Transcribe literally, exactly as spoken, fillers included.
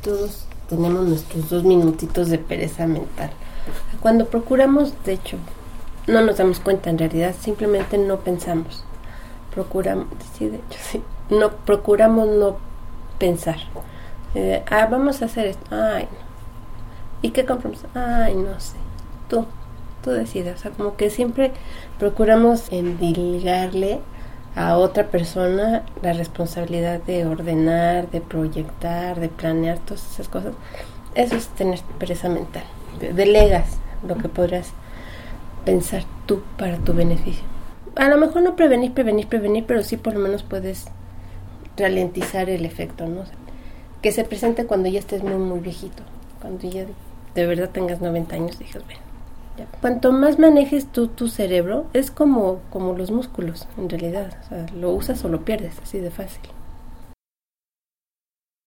todos tenemos nuestros dos minutitos de pereza mental. Cuando procuramos, de hecho, no nos damos cuenta en realidad, simplemente no pensamos. Procuramos, sí, de hecho, sí, no, procuramos no pensar. Eh, ah, vamos a hacer esto. Ay, no. ¿Y qué compramos? Ay, no sé. Tú, tú decides. O sea, como que siempre procuramos endilgarle a otra persona la responsabilidad de ordenar, de proyectar, de planear todas esas cosas. Eso es tener pereza mental. Delegas lo que podrás pensar tú para tu beneficio. A lo mejor no prevenir, prevenir, prevenir, pero sí por lo menos puedes ralentizar el efecto, ¿no? O sea, que se presente cuando ya estés muy, muy viejito, cuando ya de verdad tengas noventa años, dices, bueno, ya. Cuanto más manejes tú tu cerebro, es como, como los músculos, en realidad. O sea, lo usas o lo pierdes, así de fácil.